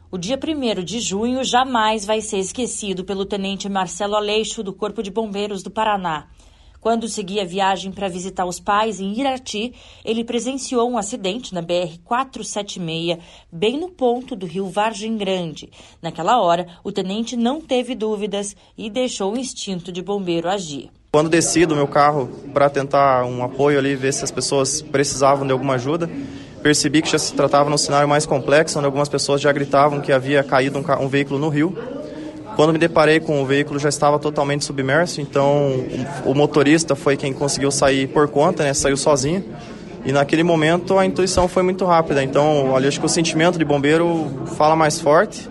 O dia 1º de junho jamais vai ser esquecido pelo tenente Marcelo Aleixo, do Corpo de Bombeiros do Paraná. Quando seguia viagem para visitar os pais em Irati, ele presenciou um acidente na BR-476, bem no ponto do rio Vargem Grande. Naquela hora, o tenente não teve dúvidas e deixou o instinto de bombeiro agir. Quando desci do meu carro para tentar um apoio ali, ver se as pessoas precisavam de alguma ajuda, percebi que já se tratava de um cenário mais complexo, onde algumas pessoas já gritavam que havia caído um veículo no rio. Quando me deparei com o veículo, já estava totalmente submerso, então o motorista foi quem conseguiu sair por conta, saiu sozinho. E naquele momento a intuição foi muito rápida, então acho que o sentimento de bombeiro fala mais forte.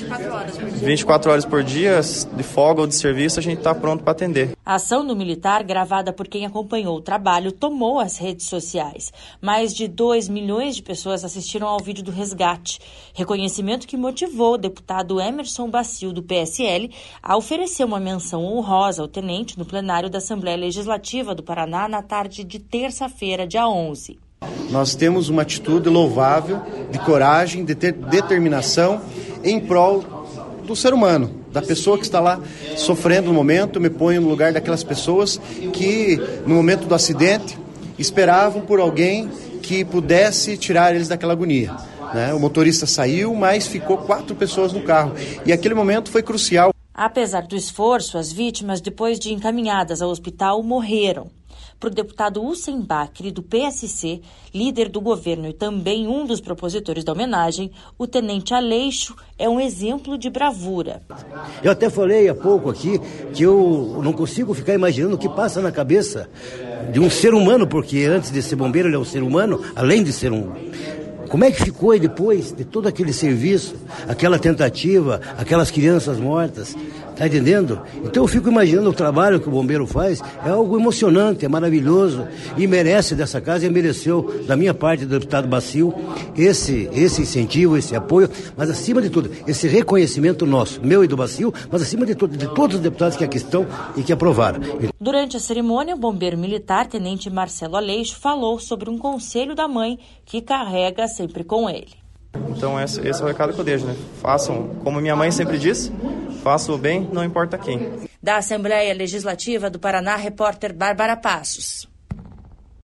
24 horas por dia, de folga ou de serviço, a gente está pronto para atender. A ação do militar, gravada por quem acompanhou o trabalho, tomou as redes sociais. Mais de 2 milhões de pessoas assistiram ao vídeo do resgate. Reconhecimento que motivou o deputado Emerson Bacio, do PSL, a oferecer uma menção honrosa ao tenente no plenário da Assembleia Legislativa do Paraná na tarde de terça-feira, dia 11. Nós temos uma atitude louvável, de coragem, de determinação em prol do ser humano, da pessoa que está lá sofrendo no momento. Me ponho no lugar daquelas pessoas que, no momento do acidente, esperavam por alguém que pudesse tirar eles daquela agonia. O motorista saiu, mas ficou 4 pessoas no carro. E aquele momento foi crucial. Apesar do esforço, as vítimas, depois de encaminhadas ao hospital, morreram. Para o deputado Hussein Bakri, do PSC, líder do governo e também um dos propositores da homenagem, o tenente Aleixo é um exemplo de bravura. Eu até falei há pouco aqui que eu não consigo ficar imaginando o que passa na cabeça de um ser humano, porque antes de ser bombeiro ele é um ser humano, além de ser um... Como é que ficou aí depois de todo aquele serviço, aquela tentativa, aquelas crianças mortas? Tá entendendo? Então eu fico imaginando o trabalho que o bombeiro faz, é algo emocionante, é maravilhoso e merece dessa casa e mereceu, da minha parte, do deputado Bacio, esse incentivo, esse apoio, mas acima de tudo, esse reconhecimento nosso, meu e do Bacio, mas acima de tudo, de todos os deputados que aqui estão e que aprovaram. Durante a cerimônia, o bombeiro militar, tenente Marcelo Aleixo, falou sobre um conselho da mãe que carrega sempre com ele. Então esse é o recado que eu deixo, Façam, como minha mãe sempre disse, faça o bem, não importa quem. Da Assembleia Legislativa do Paraná, repórter Bárbara Passos.